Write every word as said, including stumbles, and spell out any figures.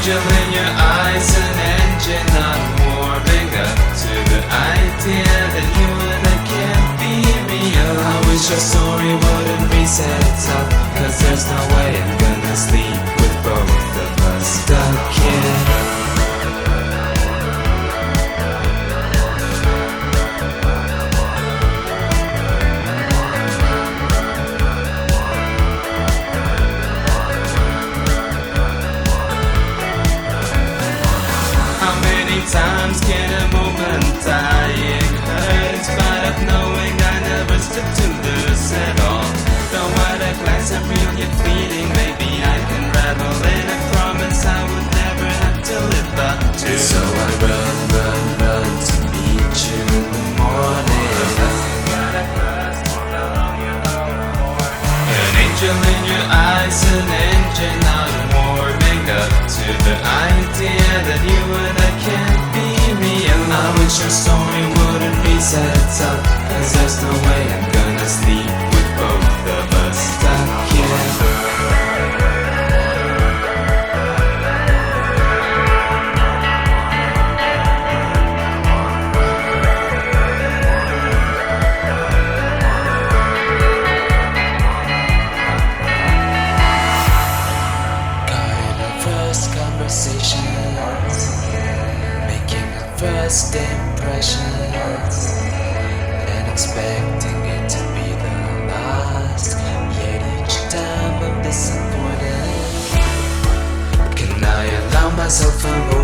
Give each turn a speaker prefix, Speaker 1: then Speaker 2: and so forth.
Speaker 1: angel in your eyes, an engine I'm warming up to the idea that you and I can't be real. I wish your story wouldn't be set up, cause there's no way I'm gonna sleep with both of us stuck here. Times can a moment dying hurt, but of knowing I never stood to lose at all. Though at a glance I'm really fleeting, maybe I can rattle in a promise I would never have to live up to. So I run, run, run to meet you in the morning. An angel in your eyes, an engine I'm warming up to the idea that you and I can't be real. I wish your story wouldn't be set up, cause there's no way I'm gonna sleep with both of us stuck here. Conversations, making a first impressions, and expecting it to be the last. Yet each time I'm disappointed. Can I allow myself a